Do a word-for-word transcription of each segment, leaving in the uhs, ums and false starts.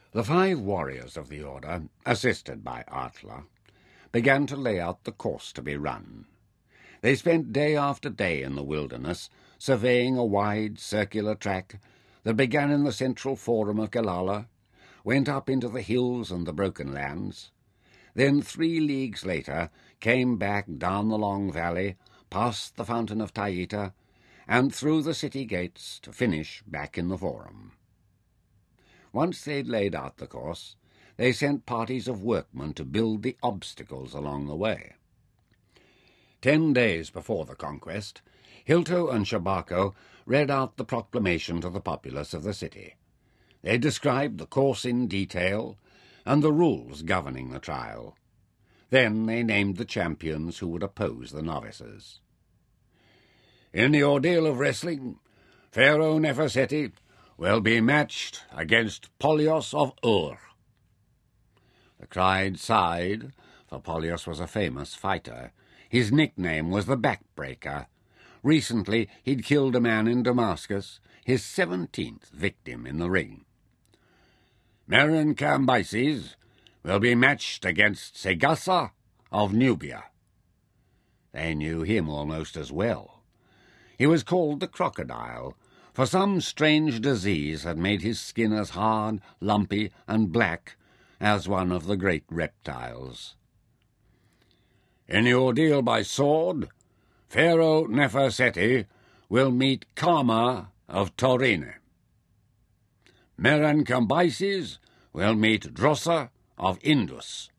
The five warriors of the order, assisted by Atla, began to lay out the course to be run. They spent day after day in the wilderness, surveying a wide circular track that began in the central forum of Galala, went up into the hills and the broken lands, then three leagues later came back down the long valley, past the fountain of Taita, and through the city gates to finish back in the forum. Once they'd laid out the course, they sent parties of workmen to build the obstacles along the way. Ten days before the conquest, Hilto and Shabako read out the proclamation to the populace of the city. They described the course in detail and the rules governing the trial. Then they named the champions who would oppose the novices. In the ordeal of wrestling, Pharaoh Neferseti will be matched against Polios of Ur. The crowd sighed, for Polios was a famous fighter. His nickname was the Backbreaker. Recently he'd killed a man in Damascus, his seventeenth victim in the ring. Meron Cambyses will be matched against Segasa of Nubia. They knew him almost as well. He was called the Crocodile, for some strange disease had made his skin as hard, lumpy, and black as one of the great reptiles. In the ordeal by sword, Pharaoh Neferseti will meet Kama of Torine. Meron Cambyses will meet Drossa of Indus.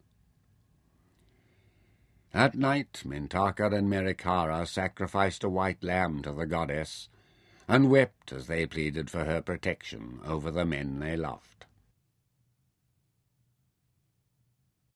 At night, Mintakar and Merikara sacrificed a white lamb to the goddess and wept as they pleaded for her protection over the men they loved.